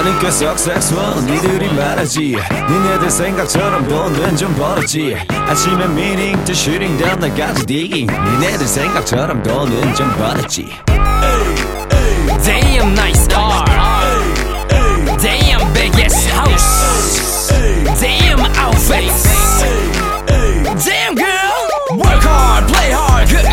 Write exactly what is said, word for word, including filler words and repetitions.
나는 꽤 successful 니들이 말하지 니네들 생각처럼 돈은 좀 벌었지 아침에 meeting to shooting down 나까지 digging 니네들 생각처럼 돈은 좀 벌었지 Damn nice car Damn big ass house Damn outfits Damn girl Work hard, play hard, good